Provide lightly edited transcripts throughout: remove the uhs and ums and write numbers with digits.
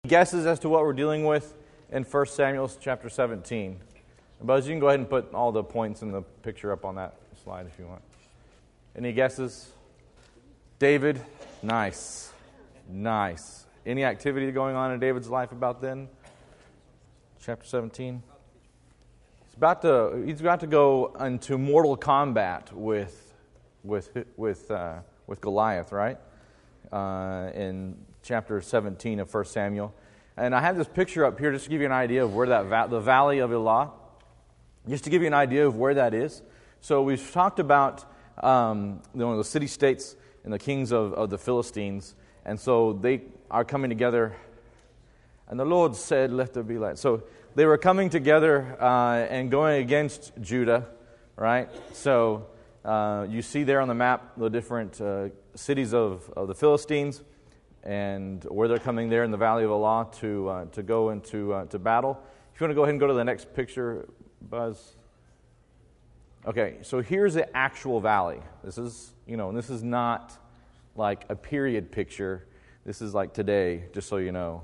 Guesses as to what we're dealing with in 1 Samuel chapter 17. Buzz, you can go ahead and put all the points in the picture up on that slide if you want. Any guesses? David? Nice. Any activity going on in David's life about then? Chapter 17. He's about to go into mortal combat with Goliath, right? In chapter 17 of 1 Samuel. And I have this picture up here just to give you an idea of where the Valley of Elah, just to give you an idea of where that is. So we've talked about the city-states and the kings of the Philistines. And so they are coming together. And the Lord said, let there be light. So they were coming together and going against Judah, right? So you see there on the map the different cities of the Philistines and where they're coming there in the Valley of Elah to go into to battle. If you want to go ahead and go to the next picture, Buzz. Okay, so here's the actual valley. This is not like a period picture. This is like today, just so you know.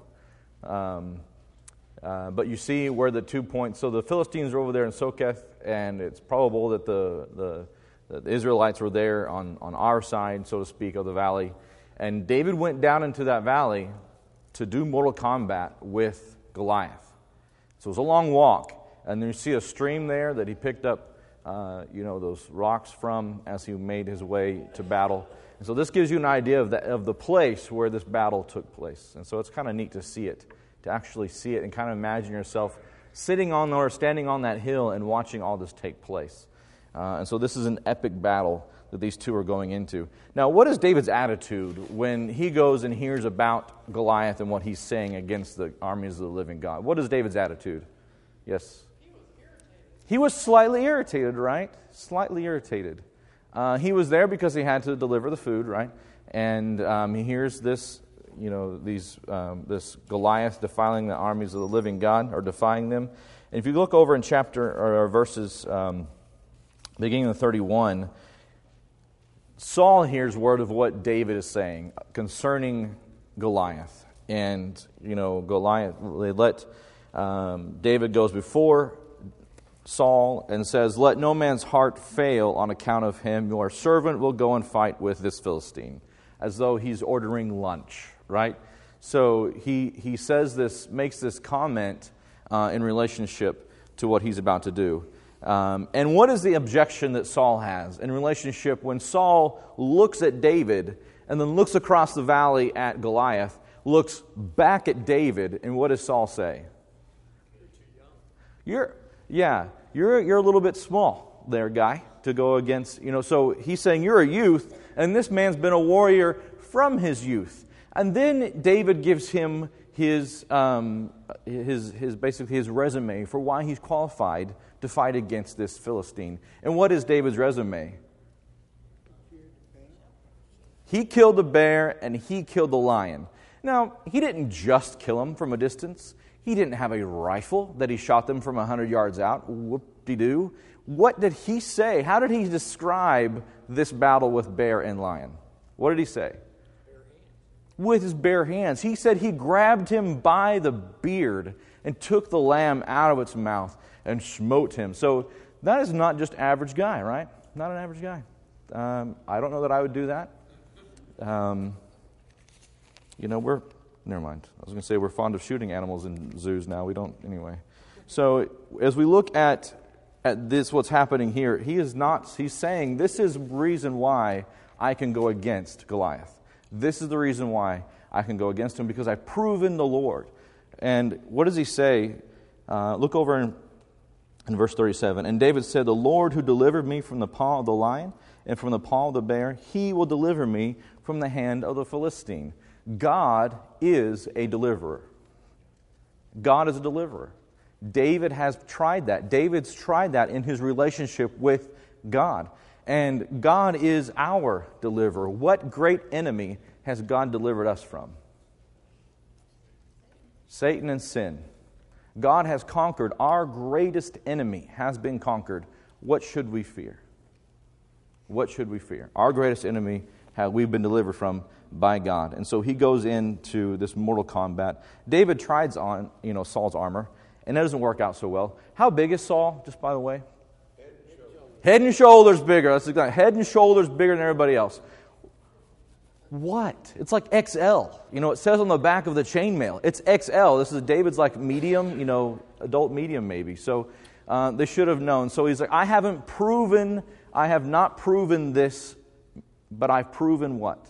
But you see where the 2 points. So the Philistines are over there in Soketh, and it's probable that the Israelites were there on our side, so to speak, of the valley. And David went down into that valley to do mortal combat with Goliath. So it was a long walk, and you see a stream there that he picked up, those rocks from as he made his way to battle. And so this gives you an idea of the place where this battle took place. And so it's kind of neat to see it, to actually see it and kind of imagine yourself sitting on or standing on that hill and watching all this take place. And so this is an epic battle that these two are going into. Now, what is David's attitude when he goes and hears about Goliath and what he's saying against the armies of the living God? What is David's attitude? Yes? He was slightly irritated, right? Slightly irritated. He was there because he had to deliver the food, right? And he hears this, this Goliath defiling the armies of the living God, or defying them. And if you look over in verses beginning of 31, Saul hears word of what David is saying concerning Goliath. And, Goliath, David goes before Saul and says, let no man's heart fail on account of him. Your servant will go and fight with this Philistine, as though he's ordering lunch, right? So he says this, makes this comment in relationship to what he's about to do. And what is the objection that Saul has in relationship when Saul looks at David and then looks across the valley at Goliath, looks back at David, and what does Saul say? You're a little bit small there, guy, to go against, so he's saying you're a youth, and this man's been a warrior from his youth. And then David gives him his resume for why he's qualified to fight against this Philistine. And what is David's resume? He killed the bear and he killed the lion. Now, he didn't just kill them from a distance. He didn't have a rifle that he shot them from 100 yards out. Whoop-de-doo. What did he say? How did he describe this battle with bear and lion? What did he say? With his bare hands. He said he grabbed him by the beard and took the lamb out of its mouth and smote him. So that is not just average guy, right? Not an average guy. I don't know that I would do that. Never mind. I was going to say we're fond of shooting animals in zoos now. We don't anyway. So as we look at this, what's happening here, he's saying this is the reason why I can go against Goliath. This is the reason why I can go against him, because I've proven the Lord. And what does he say? Look over in verse 37. And David said, the Lord who delivered me from the paw of the lion and from the paw of the bear, he will deliver me from the hand of the Philistine. God is a deliverer. God is a deliverer. David has tried that. David's tried that in his relationship with God. And God is our deliverer. What great enemy has God delivered us from? Satan and sin. God has conquered. Our greatest enemy has been conquered. What should we fear? What should we fear? Our greatest enemy how we've been delivered from by God. And so he goes into this mortal combat. David tries on, Saul's armor, and it doesn't work out so well. How big is Saul, just by the way? Head and shoulders bigger. That's exactly, head and shoulders bigger than everybody else. What? It's like XL. It says on the back of the chainmail. It's XL. This is David's like medium, adult medium maybe. So they should have known. So he's like, I have not proven this, but I've proven what?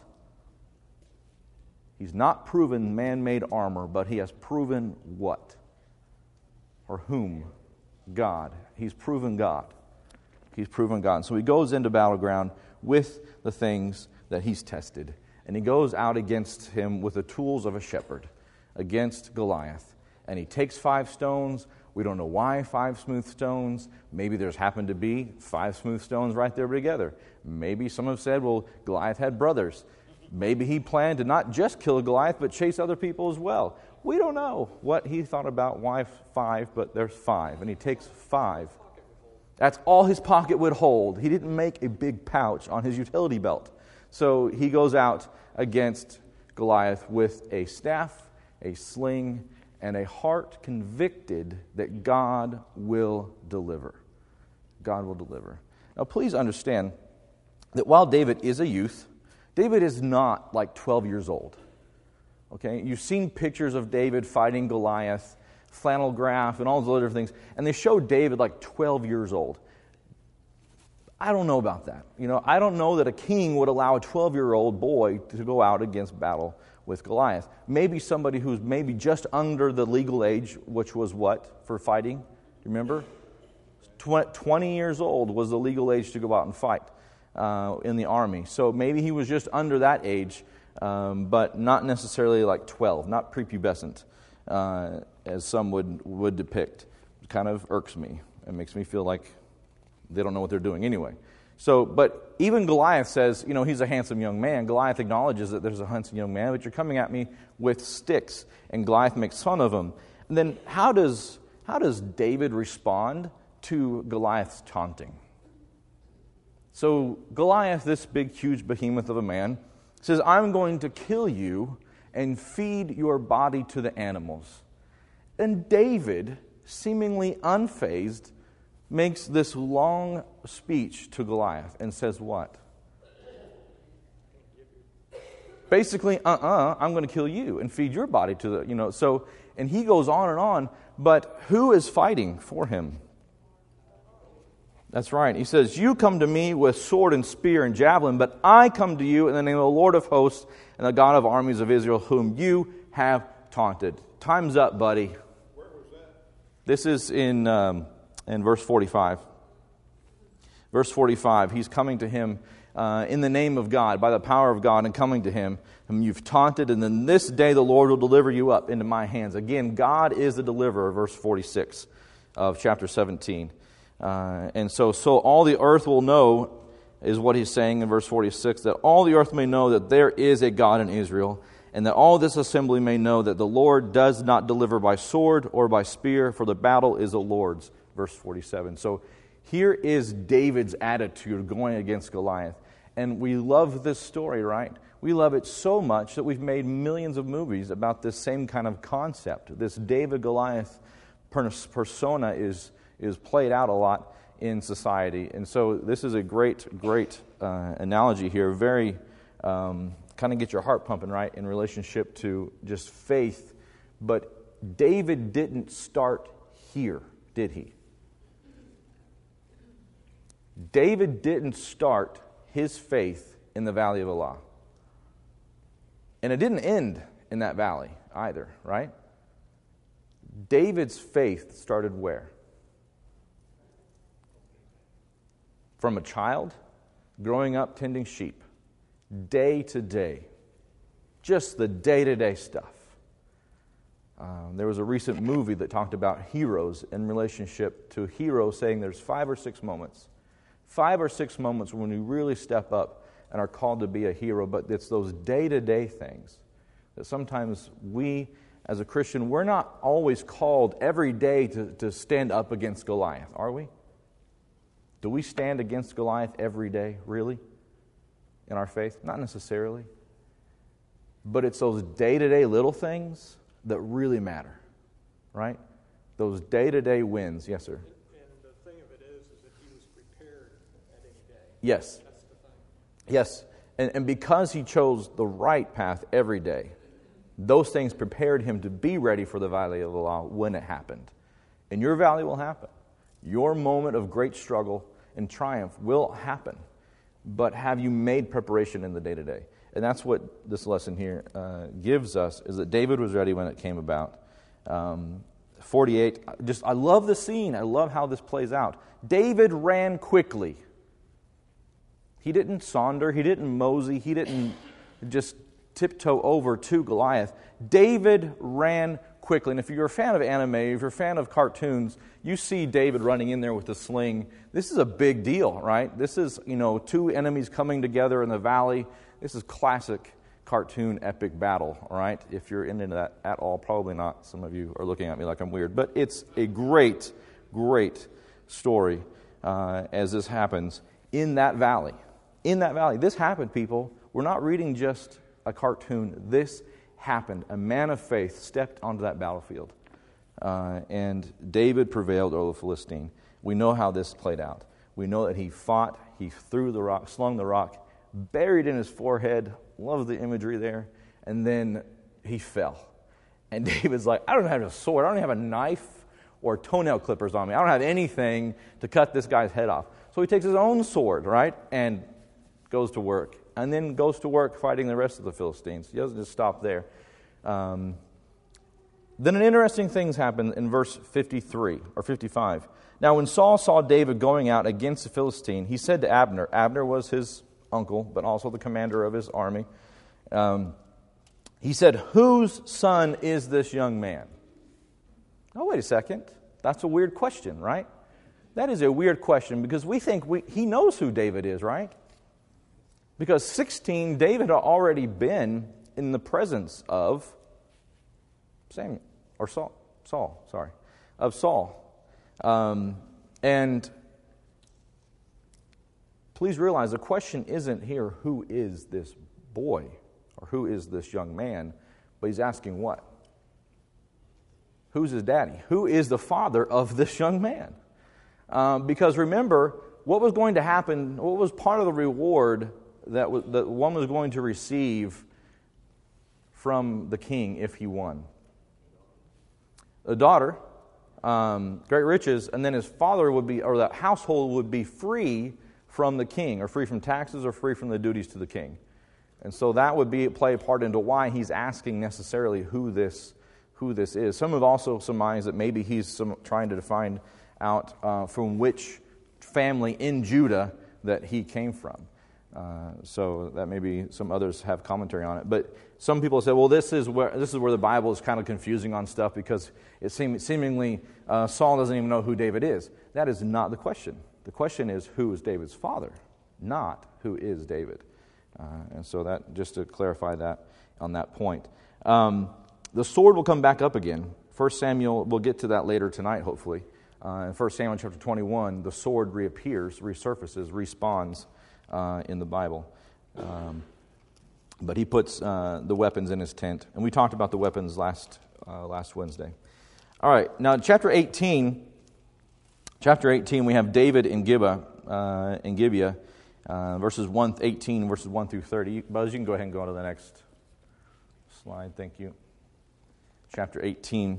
He's not proven man-made armor, but he has proven what? Or whom? God. He's proven God. He's proven God. So he goes into battleground with the things that he's tested. And he goes out against him with the tools of a shepherd, against Goliath. And he takes 5 stones. We don't know why 5 smooth stones. Maybe there's happened to be 5 smooth stones right there together. Maybe some have said, well, Goliath had brothers. Maybe he planned to not just kill Goliath, but chase other people as well. We don't know what he thought about why 5, but there's 5. And he takes 5. That's all his pocket would hold. He didn't make a big pouch on his utility belt. So he goes out against Goliath with a staff, a sling, and a heart convicted that God will deliver. God will deliver. Now please understand that while David is a youth, David is not like 12 years old. Okay? You've seen pictures of David fighting Goliath, flannel graph, and all those other things, and they show David like 12 years old. I don't know about that. I don't know that a king would allow a 12-year-old boy to go out against battle with Goliath. Maybe somebody who's maybe just under the legal age, which was what for fighting? Do you remember? 20 years old was the legal age to go out and fight in the army. So maybe he was just under that age, but not necessarily like 12, not prepubescent, as some would depict. It kind of irks me. It makes me feel like they don't know what they're doing anyway. So, but even Goliath says, he's a handsome young man. Goliath acknowledges that there's a handsome young man, but you're coming at me with sticks. And Goliath makes fun of him. And then how does David respond to Goliath's taunting? So Goliath, this big, huge behemoth of a man, says, I'm going to kill you and feed your body to the animals. And David, seemingly unfazed, makes this long speech to Goliath and says what? Basically, I'm going to kill you and feed your body to the, So, and he goes on, but who is fighting for him? That's right. He says, you come to me with sword and spear and javelin, but I come to you in the name of the Lord of hosts and the God of armies of Israel, whom you have taunted. Time's up, buddy. Where was that? This is in verse 45. Verse 45, he's coming to him in the name of God, by the power of God, and coming to him, whom you've taunted, and then this day the Lord will deliver you up into my hands. Again, God is the deliverer, verse 46 of chapter 17. And so all the earth will know, is what he's saying in verse 46, that all the earth may know that there is a God in Israel, and that all this assembly may know that the Lord does not deliver by sword or by spear, for the battle is the Lord's. Verse 47. So here is David's attitude going against Goliath. And we love this story, right? We love it so much that we've made millions of movies about this same kind of concept. This David-Goliath persona is played out a lot in society. And so this is a great analogy here. Very kind of get your heart pumping, right, in relationship to just faith. But David didn't start here, did he? David didn't start his faith in the valley of Elah. And it didn't end in that valley either, right? David's faith started where? From a child, growing up tending sheep, day to day. Just the day-to-day stuff. There was a recent movie that talked about heroes in relationship to heroes, saying there's 5 or 6 moments. 5 or 6 moments when we really step up and are called to be a hero, but it's those day-to-day things that sometimes we, as a Christian, we're not always called every day to stand up against Goliath, are we? Do we stand against Goliath every day, really? in our faith? Not necessarily. But it's those day-to-day little things that really matter, right? Those day-to-day wins. Yes, sir? And the thing of it is that he was prepared at any day. Yes. That's the thing. Yes. And because he chose the right path every day, those things prepared him to be ready for the valley of the law when it happened. And your valley will happen. Your moment of great struggle and triumph will happen. But have you made preparation in the day-to-day? And that's what this lesson here gives us, is that David was ready when it came about. 48, I love the scene. I love how this plays out. David ran quickly. He didn't saunder. He didn't mosey. He didn't just tiptoe over to Goliath. David ran quickly. And if you're a fan of anime, if you're a fan of cartoons, you see David running in there with the sling. This is a big deal, right? This is, two enemies coming together in the valley. This is classic cartoon epic battle, all right? If you're into that at all, probably not. Some of you are looking at me like I'm weird. But it's a great, great story as this happens in that valley. In that valley. This happened, people. We're not reading just a cartoon. This happened. A man of faith stepped onto that battlefield. And David prevailed over the Philistine. We know how this played out. We know that he fought, he threw the rock, slung the rock, buried in his forehead. Love the imagery there. And then he fell. And David's like, I don't have a sword. I don't have a knife or toenail clippers on me. I don't have anything to cut this guy's head off. So he takes his own sword, right, and goes to work. And then goes to work fighting the rest of the Philistines. He doesn't just stop there. Then an interesting thing happens in verse 53 or 55. Now when Saul saw David going out against the Philistine, he said to Abner, Abner was his uncle, but also the commander of his army. He said, whose son is this young man? Oh, wait a second. That's a weird question, right? That is a weird question because we think he knows who David is, right? Because 16, David had already been in the presence of Saul. And please realize the question isn't here, who is this boy or who is this young man? But he's asking what? Who's his daddy? Who is the father of this young man? Because remember, what was going to happen, what was part of the reward that one was going to receive from the king if he won? A daughter, great riches, and then his father would be, or that household would be free from the king, or free from taxes, or free from the duties to the king. And so that would play a part into why he's asking necessarily who this is. Some have also surmised that maybe he's trying to find out from which family in Judah that he came from. So that maybe some others have commentary on it. But some people say, well, this is where the Bible is kind of confusing on stuff because it seemingly Saul doesn't even know who David is. That is not the question. The question is, who is David's father, not who is David. And so that, just to clarify that on that point. The sword will come back up again. 1 Samuel, we'll get to that later tonight, hopefully. In 1 Samuel chapter 21, the sword reappears, resurfaces, respawns in the Bible. But he puts the weapons in his tent. And we talked about the weapons last Wednesday. All right, now chapter 18, we have David in Gibeah, verses 18, verses 1 through 30. Buzz, you can go ahead and go on to the next slide. Thank you. Chapter 18.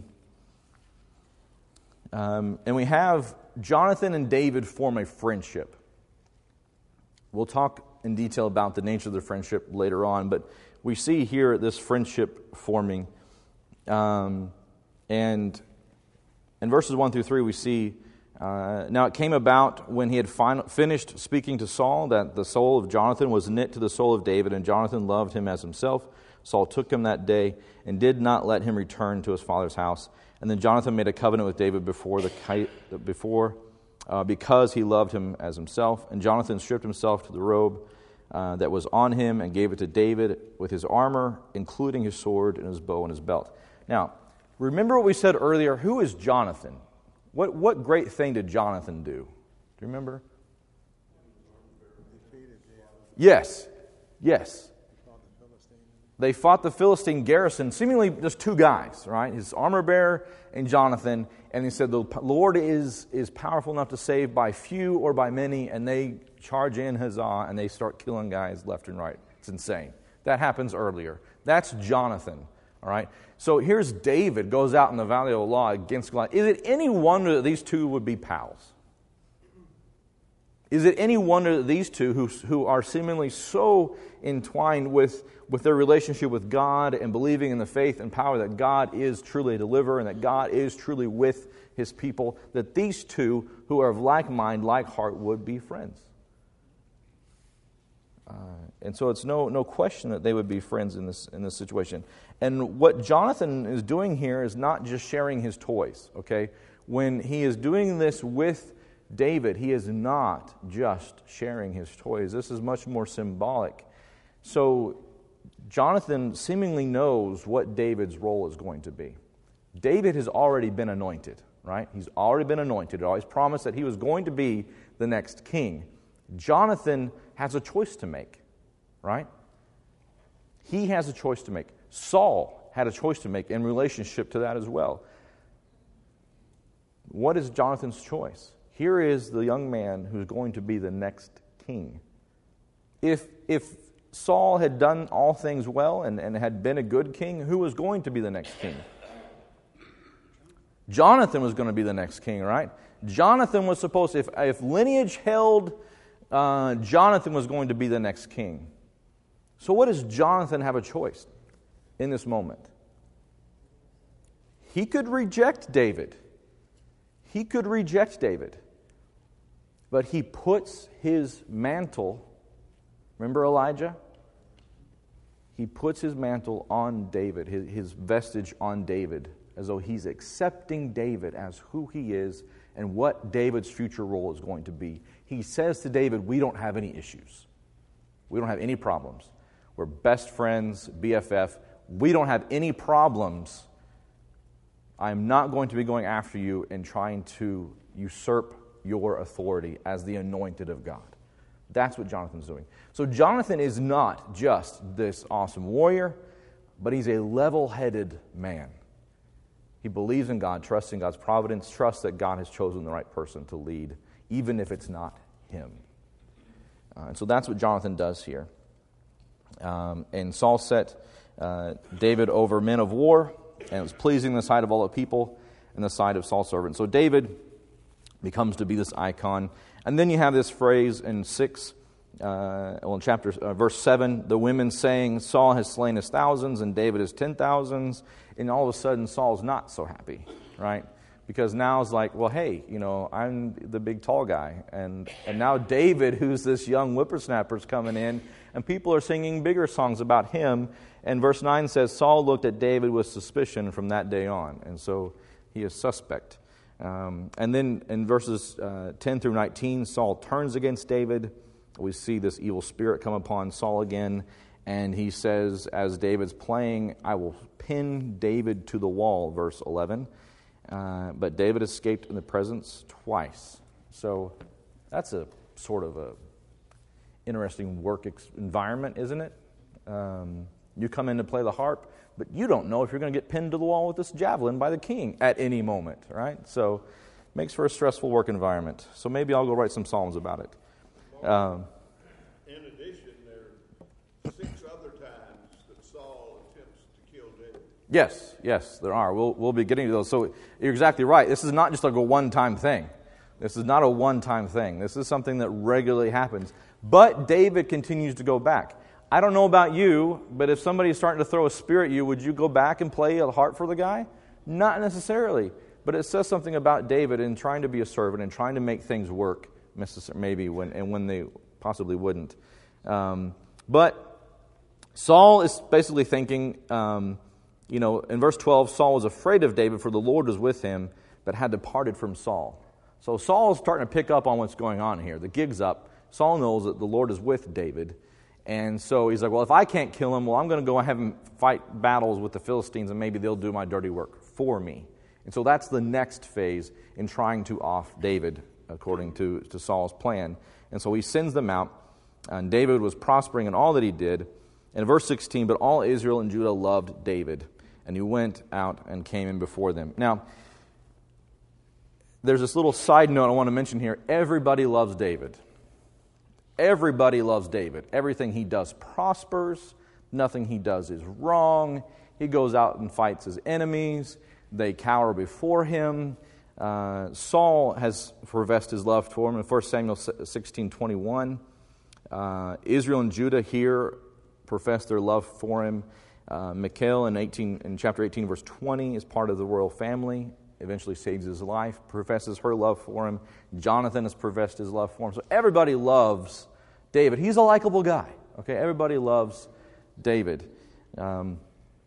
And we have Jonathan and David form a friendship. We'll talk in detail about the nature of the friendship later on, but we see here this friendship forming. And in verses 1 through 3, we see, now it came about when he had finished speaking to Saul that the soul of Jonathan was knit to the soul of David, and Jonathan loved him as himself. Saul took him that day and did not let him return to his father's house. And then Jonathan made a covenant with David because he loved him as himself. And Jonathan stripped himself to the robe that was on him and gave it to David with his armor, including his sword and his bow and his belt. Now, remember what we said earlier? Who is Jonathan? What great thing did Jonathan do? Do you remember? Yes. Yes. fought the Philistine. They fought the Philistine garrison, seemingly just two guys, right? His armor bearer and Jonathan. And he said, the Lord is powerful enough to save by few or by many. And they charge in, huzzah, and they start killing guys left and right. It's insane. That happens earlier. That's Jonathan, all right? So here's David, goes out in the valley of Elah against Goliath. Is it any wonder that these two would be pals? Is it any wonder that these two, who are seemingly so entwined with their relationship with God and believing in the faith and power that God is truly a deliverer and that God is truly with His people, that these two, who are of like mind, like heart, would be friends? And so it's no question that they would be friends in this situation. And what Jonathan is doing here is not just sharing his toys, okay? When he is doing this with David, he is not just sharing his toys. This is much more symbolic. So Jonathan seemingly knows what David's role is going to be. David has already been anointed, right? He's already been anointed. He always promised that he was going to be the next king. Jonathan has a choice to make, right? He has a choice to make. Saul had a choice to make in relationship to that as well. What is Jonathan's choice? Here is the young man who's going to be the next king. If Saul had done all things well and had been a good king, who was going to be the next king? Jonathan was going to be the next king, right? Jonathan was supposed, if lineage held, Jonathan was going to be the next king. So what does Jonathan have a choice in this moment? He could reject David. He could reject David. But he puts his mantle, remember Elijah? He puts his mantle on David, his vestige on David, as though he's accepting David as who he is and what David's future role is going to be. He says to David, we don't have any issues. We don't have any problems. We're best friends, BFF. We don't have any problems. I'm not going to be going after you and trying to usurp your authority as the anointed of God. That's what Jonathan's doing. So Jonathan is not just this awesome warrior, but he's a level-headed man. He believes in God, trusts in God's providence, trusts that God has chosen the right person to lead, even if it's not him. And so that's what Jonathan does here. And Saul set David over men of war, and it was pleasing in the sight of all the people and the sight of Saul's servants. So David becomes to be this icon. And then you have this phrase in verse 7, the women saying, Saul has slain his thousands and David his 10,000s. And all of a sudden, Saul's not so happy, right? Because now it's like, well, hey, I'm the big tall guy. And now David, who's this young whippersnapper, is coming in, and people are singing bigger songs about him. And verse 9 says, Saul looked at David with suspicion from that day on. And so he is suspect. And then in verses 10 through 19, Saul turns against David. We see this evil spirit come upon Saul again. And he says, as David's playing, I will pin David to the wall, verse 11. But David escaped in the presence twice. So that's a sort of a interesting work environment, isn't it? You come in to play the harp, but you don't know if you're going to get pinned to the wall with this javelin by the king at any moment, right? So makes for a stressful work environment. So maybe I'll go write some psalms about it. In addition, there are 6 other times that Saul attempts to kill David. Yes, there are. We'll be getting to those. So you're exactly right. This is not just like a one-time thing. This is not a one-time thing. This is something that regularly happens. But David continues to go back. I don't know about you, but if somebody's starting to throw a spear at you, would you go back and play a harp for the guy? Not necessarily. But it says something about David in trying to be a servant and trying to make things work, maybe when they possibly wouldn't. But Saul is basically thinking, in verse 12, Saul was afraid of David, for the Lord was with him, but had departed from Saul. So Saul's starting to pick up on what's going on here. The gig's up. Saul knows that the Lord is with David. And so he's like, well, if I can't kill him, I'm going to go and have him fight battles with the Philistines, and maybe they'll do my dirty work for me. And so that's the next phase in trying to off David, according to Saul's plan. And so he sends them out. And David was prospering in all that he did. And verse 16, but all Israel and Judah loved David, and he went out and came in before them. Now, there's this little side note I want to mention here. Everybody loves David. Everybody loves David. Everything he does prospers. Nothing he does is wrong. He goes out and fights his enemies. They cower before him. Saul has professed his love for him in 1 Samuel 16:21. Israel and Judah here profess their love for him. Michal in chapter 18, verse 20, is part of the royal family. Eventually saves his life, professes her love for him. Jonathan has professed his love for him. So everybody loves David. He's a likable guy. Okay, everybody loves David. So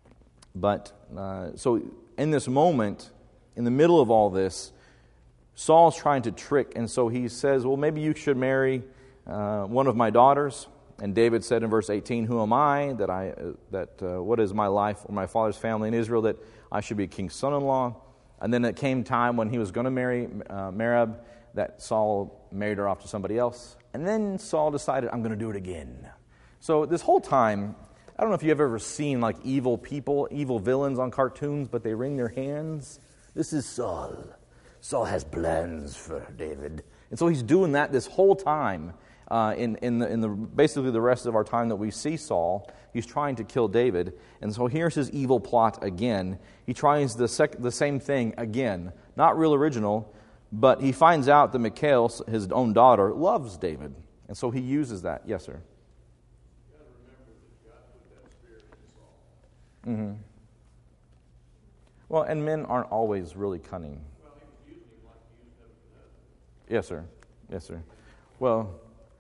in this moment, in the middle of all this, Saul's trying to trick, and so he says, well, maybe you should marry one of my daughters. And David said in verse 18, who am I, what is my life or my father's family in Israel, that I should be king's son-in-law? And then it came time when he was going to marry Merab, that Saul married her off to somebody else. And then Saul decided, I'm going to do it again. So this whole time, I don't know if you've ever seen like evil people, evil villains on cartoons, but they wring their hands. This is Saul. Saul has plans for David. And so he's doing that this whole time. Basically the rest of our time that we see Saul, he's trying to kill David. And so here's his evil plot again. He tries the same thing again. Not real original, but he finds out that Michal, his own daughter, loves David. And so he uses that. Yes, sir. You got to remember that God put that spirit in Saul. Mm-hmm. Well, and men aren't always really cunning. Well, he was using him like he used Nebuchadnezzar. Yes, sir. Yes, sir. Well,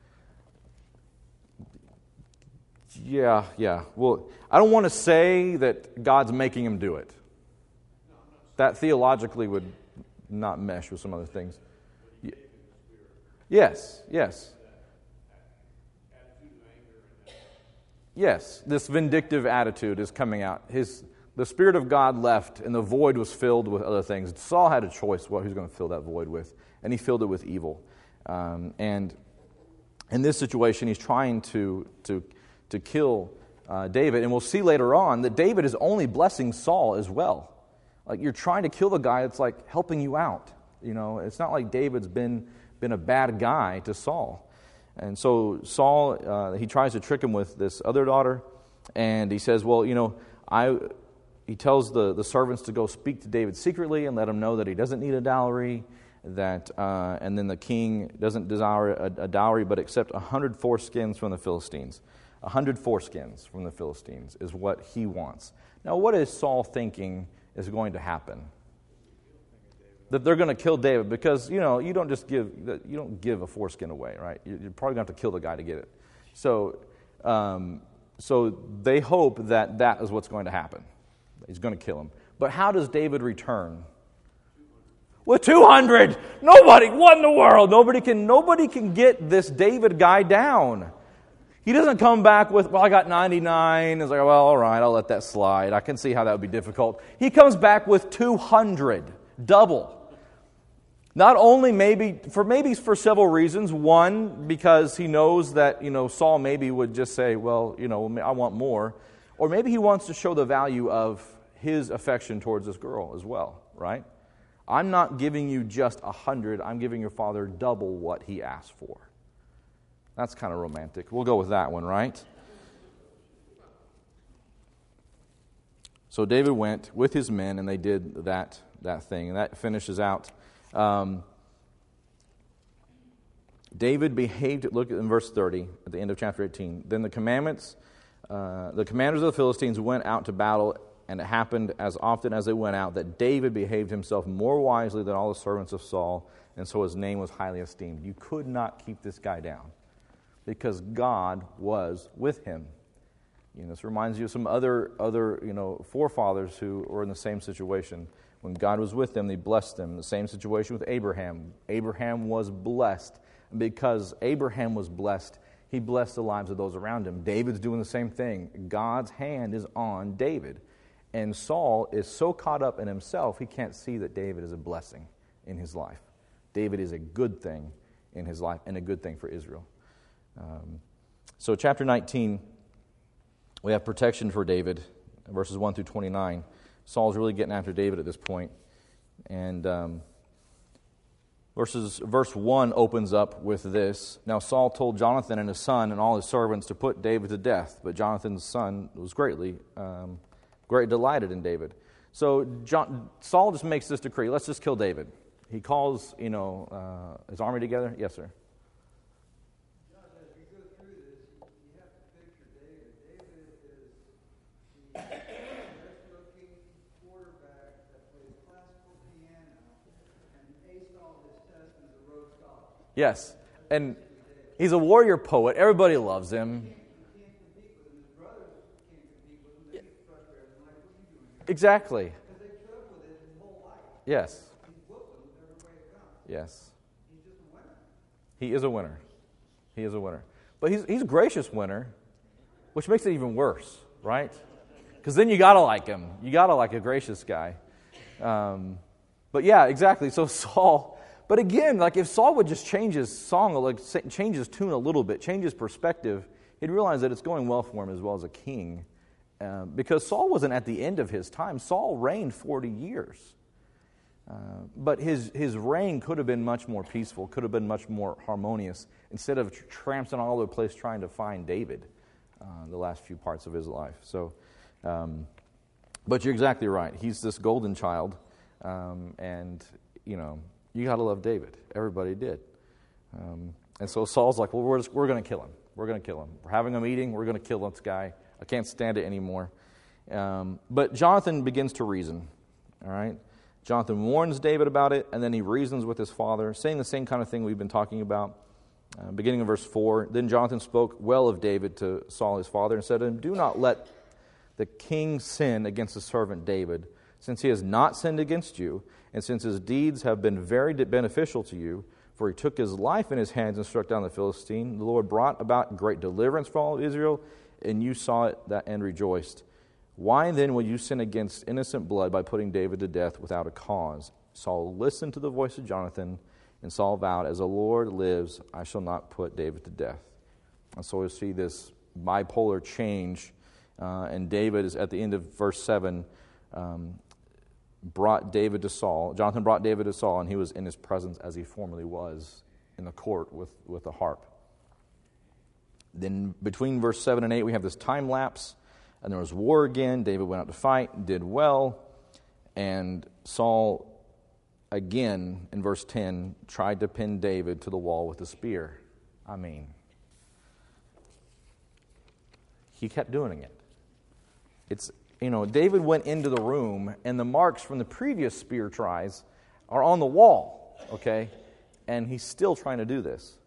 yeah. Well, I don't want to say that God's making him do it. That theologically would not mesh with some other things. Yes. Yes, this vindictive attitude is coming out. The Spirit of God left, and the void was filled with other things. Saul had a choice what he was going to fill that void with, and he filled it with evil. And in this situation, he's trying to kill David. And we'll see later on that David is only blessing Saul as well. Like, you're trying to kill the guy that's like helping you out. You know, it's not like David's been a bad guy to Saul. And so Saul, he tries to trick him with this other daughter, and he says, well, he tells the servants to go speak to David secretly and let him know that he doesn't need a dowry, and then the king doesn't desire a dowry, but accept 100 foreskins from the Philistines. 100 foreskins from the Philistines is what he wants. Now, what is Saul thinking is going to happen? That they're going to kill David, because you don't give a foreskin away, right? You're probably going to have to kill the guy to get it. So they hope that is what's going to happen. He's going to kill him. But how does David return? With 200. Nobody. What in the world? Nobody can get this David guy down. He doesn't come back with, well, I got 99. It's like, well, all right, I'll let that slide. I can see how that would be difficult. He comes back with 200. Double. Not only maybe for several reasons. One, because he knows that, Saul maybe would just say, well, I want more. Or maybe he wants to show the value of his affection towards this girl as well, right? I'm not giving you just 100. I'm giving your father double what he asked for. That's kind of romantic. We'll go with that one, right? So David went with his men, and they did that thing. And that finishes out. David behaved, look in verse 30, at the end of chapter 18. Then the commanders of the Philistines went out to battle, and it happened as often as they went out that David behaved himself more wisely than all the servants of Saul, and so his name was highly esteemed. You could not keep this guy down because God was with him. This reminds you of some other forefathers who were in the same situation. When God was with them, they blessed them. The same situation with Abraham. Abraham was blessed. Because Abraham was blessed, he blessed the lives of those around him. David's doing the same thing. God's hand is on David. And Saul is so caught up in himself, he can't see that David is a blessing in his life. David is a good thing in his life and a good thing for Israel. So chapter 19, we have protection for David, verses 1 through 29. Saul's really getting after David at this point. And verse 1 opens up with this. Now Saul told Jonathan and his son and all his servants to put David to death, but Jonathan's son was greatly delighted in David. So Saul just makes this decree, let's just kill David. He calls, his army together. Yes, sir. Josh, as we go through this, you have to picture David. David is the best-looking quarterback that plays classical piano and aced all his tests and is a Rhodes Scholar. Yes, and he's a warrior poet. Everybody loves him. You can't compete with him. His brothers can't compete with him. They get frustrated. They're like, what are you doing here? Exactly. Because they struggled with it his whole life. Yes. He's whooped them every way it comes. Yes. He's just a winner. He is a winner. He is a winner. But he's a gracious winner, which makes it even worse, right? Because then you got to like him. You got to like a gracious guy. But yeah, exactly. So Saul, but again, like if Saul would just change his song, like change his tune a little bit, change his perspective, he'd realize that it's going well for him as well as a king. Because Saul wasn't at the end of his time. Saul reigned 40 years. But his reign could have been much more peaceful, could have been much more harmonious, instead of tramping all over the place trying to find David the last few parts of his life. So, but you're exactly right. He's this golden child, and, you got to love David. Everybody did. And so Saul's like, well, we're going to kill him. We're going to kill him. We're having a meeting. We're going to kill this guy. I can't stand it anymore. But Jonathan begins to reason, all right? Jonathan warns David about it, and then he reasons with his father, saying the same kind of thing we've been talking about. Beginning of verse 4, then Jonathan spoke well of David to Saul his father and said to him, do not let the king sin against his servant David, since he has not sinned against you, and since his deeds have been very beneficial to you, for he took his life in his hands and struck down the Philistine. The Lord brought about great deliverance for all of Israel, and you saw it and rejoiced. Why then will you sin against innocent blood by putting David to death without a cause? Saul listened to the voice of Jonathan, and Saul vowed, as the Lord lives, I shall not put David to death. And so we see this bipolar change, and David is at the end of verse 7, brought David to Saul. Jonathan brought David to Saul, and he was in his presence as he formerly was in the court with a harp. Then between verse 7 and 8, we have this time lapse. And there was war again. David went out to fight, did well. And Saul, again, in verse 10, tried to pin David to the wall with a spear. I mean, he kept doing it. It's, David went into the room, and the marks from the previous spear tries are on the wall, okay? And he's still trying to do this.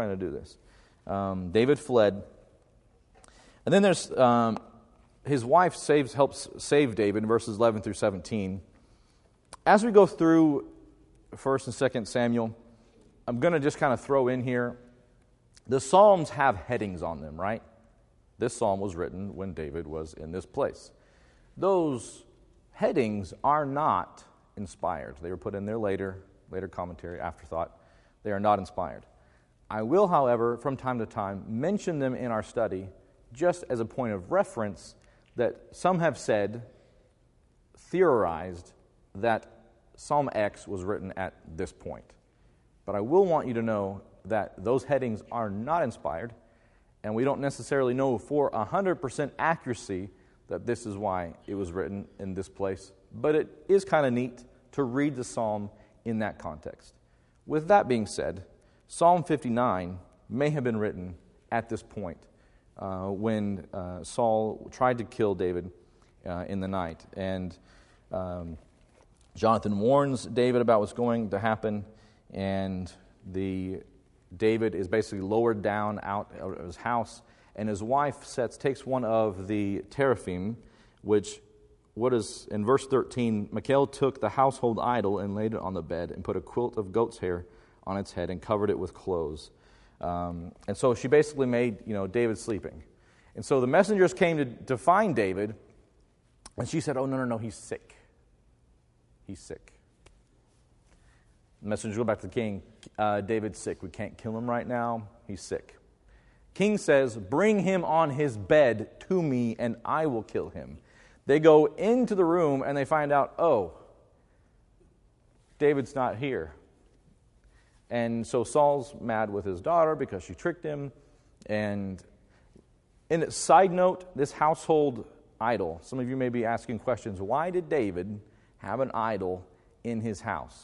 David fled. And then there's... his wife helps save David in verses 11 through 17. As we go through 1 and 2 Samuel, I'm going to just kind of throw in here, the Psalms have headings on them, right? This psalm was written when David was in this place. Those headings are not inspired. They were put in there later commentary, afterthought. They are not inspired. I will, however, from time to time, mention them in our study just as a point of reference that some have theorized that Psalm X was written at this point. But I will want you to know that those headings are not inspired, and we don't necessarily know for 100% accuracy that this is why it was written in this place. But it is kind of neat to read the psalm in that context. With that being said, Psalm 59 may have been written at this point, when Saul tried to kill David in the night. And Jonathan warns David about what's going to happen, and David is basically lowered down out of his house, and his wife takes one of the teraphim, what is in verse 13, Michal took the household idol and laid it on the bed and put a quilt of goat's hair on its head and covered it with clothes. And so she basically made, David sleeping. And so the messengers came to find David, and she said, oh, no, he's sick. He's sick. The messengers go back to the king. David's sick. We can't kill him right now. He's sick. King says, bring him on his bed to me, and I will kill him. They go into the room, and they find out, oh, David's not here. And so Saul's mad with his daughter because she tricked him. And in a side note, this household idol, some of you may be asking questions, why did David have an idol in his house?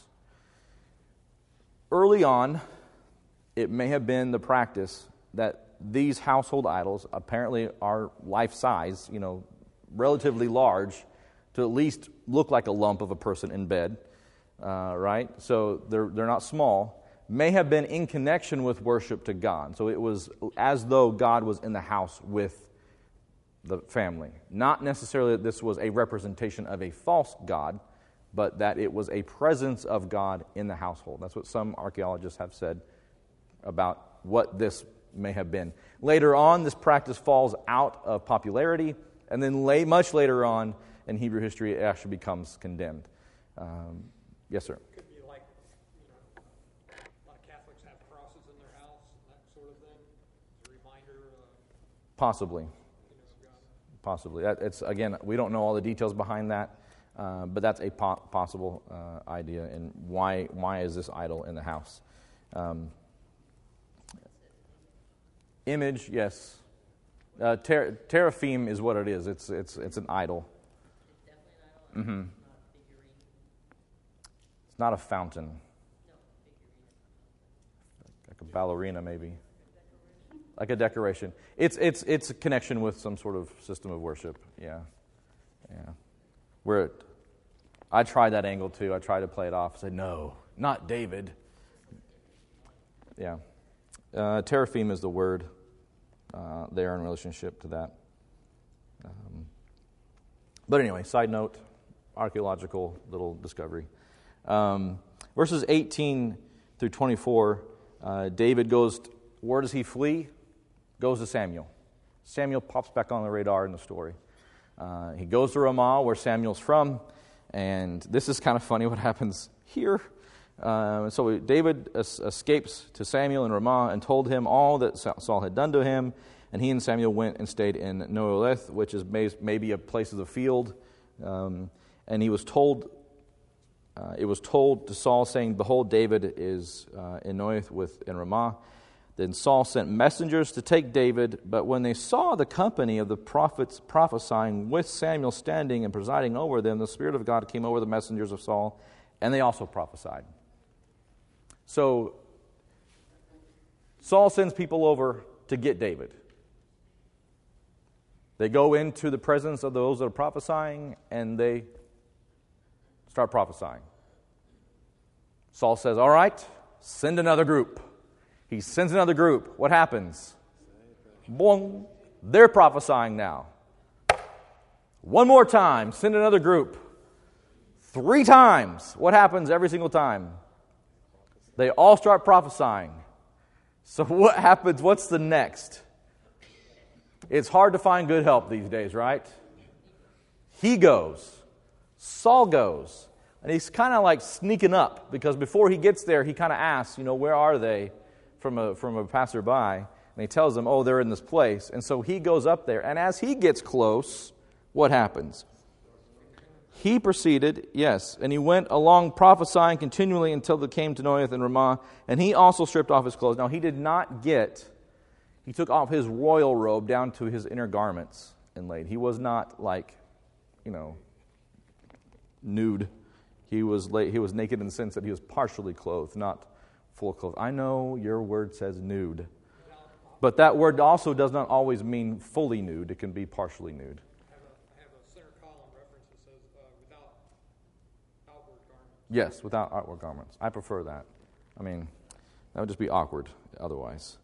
Early on, it may have been the practice that these household idols apparently are life-size, relatively large, to at least look like a lump of a person in bed, right? So they're not small. May have been in connection with worship to God. So it was as though God was in the house with the family. Not necessarily that this was a representation of a false God, but that it was a presence of God in the household. That's what some archaeologists have said about what this may have been. Later on, this practice falls out of popularity, and then much later on in Hebrew history, it actually becomes condemned. Yes, sir? Could be like, a lot of Catholics have crosses in their house, and that sort of thing. It's a reminder Possibly. of God. Possibly. It's again, we don't know all the details behind that, but that's a possible idea. And why is this idol in the house? Image, yes. Teraphim is what it is. It's an idol. It's definitely an idol. Mm-hmm. It's not a figurine. It's not a fountain, No, figurine. like a ballerina maybe, like a decoration. It's a connection with some sort of system of worship. Yeah. I tried that angle too. I tried to play it off. I said, no, not David. Yeah. Teraphim is the word there in relationship to that. But anyway, side note, archaeological little discovery. Verses 18 through 24, David goes, where does he flee? Goes to Samuel. Samuel pops back on the radar in the story. He goes to Ramah, where Samuel's from, and this is kind of funny what happens here. So David escapes to Samuel in Ramah and told him all that Saul had done to him, and he and Samuel went and stayed in Noeleth, which is maybe a place of the field. And he was told, it was told to Saul, saying, behold, David is in Noeleth in Ramah. Then Saul sent messengers to take David, but when they saw the company of the prophets prophesying with Samuel standing and presiding over them, the Spirit of God came over the messengers of Saul, and they also prophesied. So Saul sends people over to get David. They go into the presence of those that are prophesying, and they start prophesying. Saul says, all right, send another group. He sends another group. What happens? Boom. They're prophesying now. One more time, send another group. 3 times. What happens every single time? They all start prophesying. So what happens? What's the next? It's hard to find good help these days, right? He goes. Saul goes. And he's kind of like sneaking up, because before he gets there, he kind of asks, where are they from a passerby? And he tells them, oh, they're in this place. And so he goes up there. And as he gets close, what happens? He proceeded, yes, and he went along prophesying continually until they came to Noeleth and Ramah, and he also stripped off his clothes. Now, he took off his royal robe down to his inner garments and laid. He was not like, nude. He was naked in the sense that he was partially clothed, not full clothed. I know your word says nude, but that word also does not always mean fully nude. It can be partially nude. I have a center column reference that says without outward garments. Yes, without outward garments. I prefer that. That would just be awkward otherwise.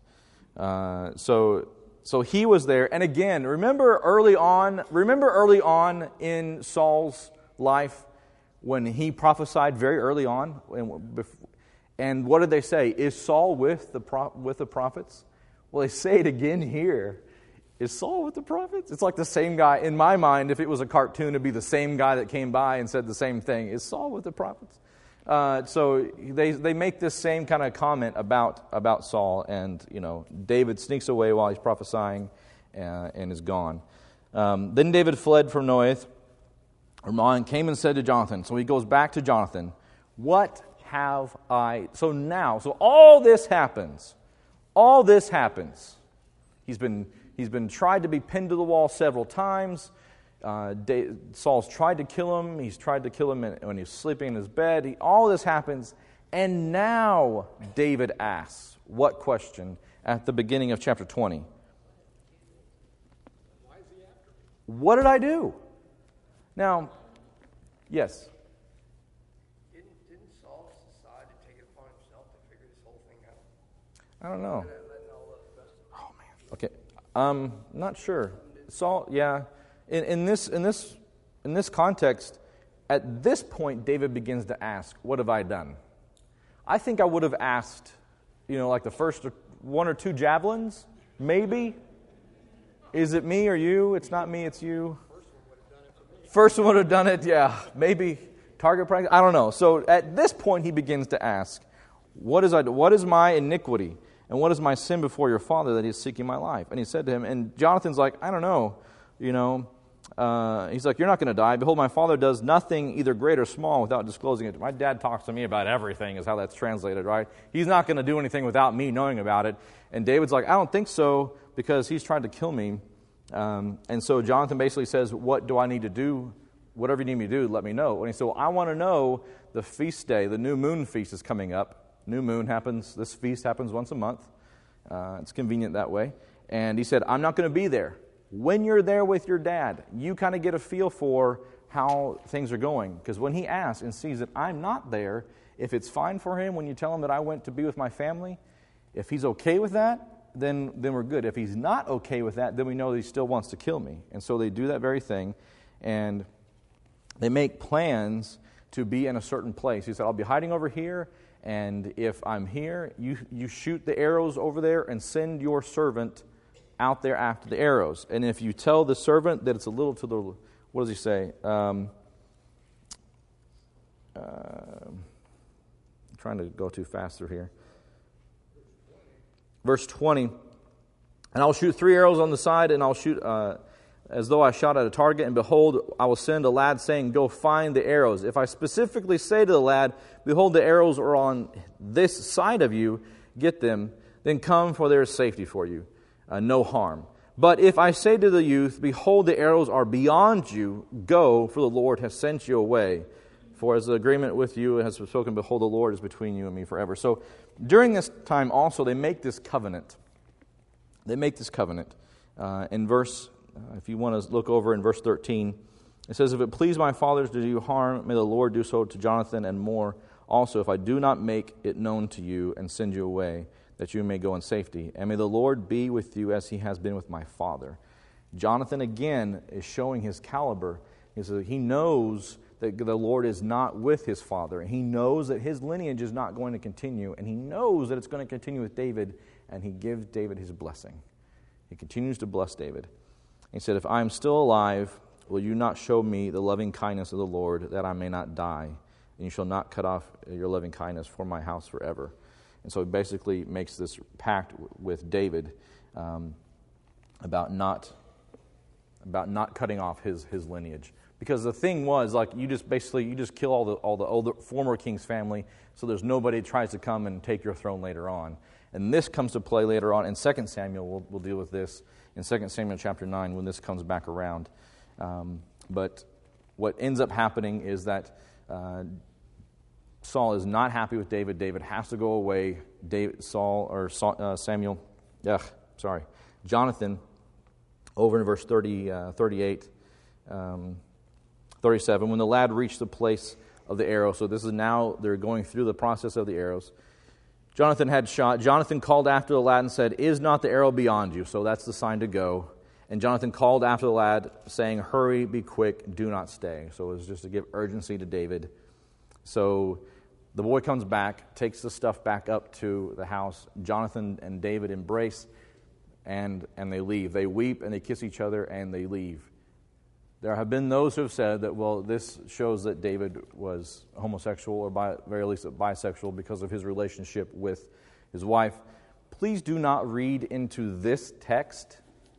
So he was there. And again, remember early on in Saul's life when he prophesied very early on? And what did they say? Is Saul with the prophets? Well, they say it again here. Is Saul with the prophets? It's like the same guy. In my mind, if it was a cartoon, it'd be the same guy that came by and said the same thing. Is Saul with the prophets? So they make this same kind of comment about Saul, and David sneaks away while he's prophesying and is gone. Then David fled from Noath, Ramah, and came and said to Jonathan. So he goes back to Jonathan. What have I? So all this happens. All this happens. He's been tried to be pinned to the wall several times. Saul's tried to kill him. He's tried to kill him when he's sleeping in his bed. All this happens. And now David asks, what question? At the beginning of chapter 20. Why is he after me? What did I do? Now, yes. Didn't Saul decide to take it upon himself to figure this whole thing out? I don't know. Letting all the rest of Oh, man. Okay. Not sure. Saul, yeah. In this context, at this point, David begins to ask, what have I done? I think I would have asked, like the first one or two javelins, maybe. Is it me or you? It's not me, it's you. First one would have done it, yeah. Maybe target practice, I don't know. So at this point, he begins to ask, what is my iniquity? And what is my sin before your father that he is seeking my life? And he said to him, and Jonathan's like, I don't know, he's like, you're not going to die. Behold, my father does nothing, either great or small, without disclosing it. My dad talks to me about everything, is how that's translated, right? He's not going to do anything without me knowing about it. And David's like, I don't think so, because he's tried to kill me. And so Jonathan basically says, what do I need to do? Whatever you need me to do, let me know. And he said, well, I want to know the feast day. The new moon feast is coming up. New moon happens, this feast happens once a month. It's convenient that way. And he said, I'm not going to be there. When you're there with your dad, you kind of get a feel for how things are going. Because when he asks and sees that I'm not there, if it's fine for him when you tell him that I went to be with my family, if he's okay with that, then we're good. If he's not okay with that, then we know that he still wants to kill me. And so they do that very thing. And they make plans to be in a certain place. He said, I'll be hiding over here. And if I'm here, you shoot the arrows over there and send your servant out there after the arrows. And if you tell the servant that it's a little to the, what does he say? I'm trying to go too fast through here. Verse 20, and I'll shoot 3 arrows on the side, and I'll shoot as though I shot at a target, and behold, I will send a lad saying, go find the arrows. If I specifically say to the lad, behold, the arrows are on this side of you, get them, then come, for there is safety for you. No harm. But if I say to the youth, behold, the arrows are beyond you, go, for the Lord has sent you away. For as the agreement with you has spoken, behold, the Lord is between you and me forever. So during this time also, they make this covenant. They make this covenant. In verse, if you want to look over in verse 13, it says, if it please my fathers to do you harm, may the Lord do so to Jonathan and more. Also, if I do not make it known to you and send you away, that you may go in safety. And may the Lord be with you as he has been with my father. Jonathan, again, is showing his caliber. He knows that the Lord is not with his father. He knows that his lineage is not going to continue. And he knows that it's going to continue with David. And he gives David his blessing. He continues to bless David. He said, if I am still alive, will you not show me the loving kindness of the Lord, that I may not die? And you shall not cut off your loving kindness for my house forever. And so he basically makes this pact with David about not cutting off his lineage. Because the thing was, like, you just kill all the older former king's family, so there's nobody that tries to come and take your throne later on. And this comes to play later on in 2 Samuel. We'll deal with this in 2 Samuel chapter 9 when this comes back around. But what ends up happening is that Saul is not happy with David. David has to go away. Jonathan, over in verse 38, 37, when the lad reached the place of the arrow, so this is now, they're going through the process of the arrows. Jonathan had shot. Jonathan called after the lad and said, is not the arrow beyond you? So that's the sign to go. And Jonathan called after the lad, saying, hurry, be quick, do not stay. So it was just to give urgency to David. So the boy comes back, takes the stuff back up to the house. Jonathan and David embrace, and they leave. They weep and they kiss each other and they leave. There have been those who have said that, well, this shows that David was homosexual or by very least bisexual because of his relationship with his wife. Please do not read into this text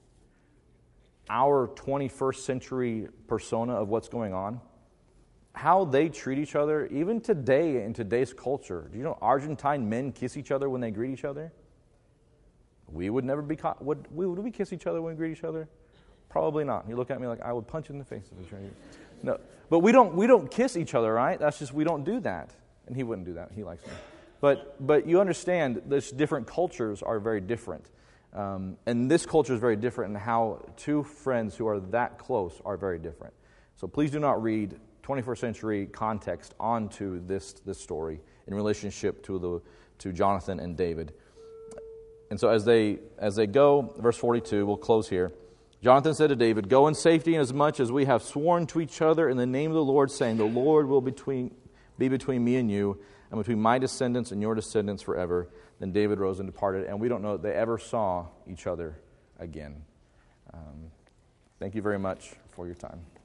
our 21st century persona of what's going on. How they treat each other, even today in today's culture. Do you know Argentine men kiss each other when they greet each other? We would never be caught. Would we kiss each other when we greet each other? Probably not. You look at me like I would punch you in the face if I tried to. No, but we don't kiss each other, right? That's just, we don't do that. And he wouldn't do that. He likes me. But you understand, this different cultures are very different. And this culture is very different, and how two friends who are that close are very different. So please do not read 21st century context onto this story in relationship to Jonathan and David. And so as they go, verse 42, we'll close here. Jonathan said to David, "Go in safety, inasmuch as we have sworn to each other in the name of the Lord, saying, the Lord will be between me and you, and between my descendants and your descendants forever." Then David rose and departed, and we don't know that they ever saw each other again. Thank you very much for your time.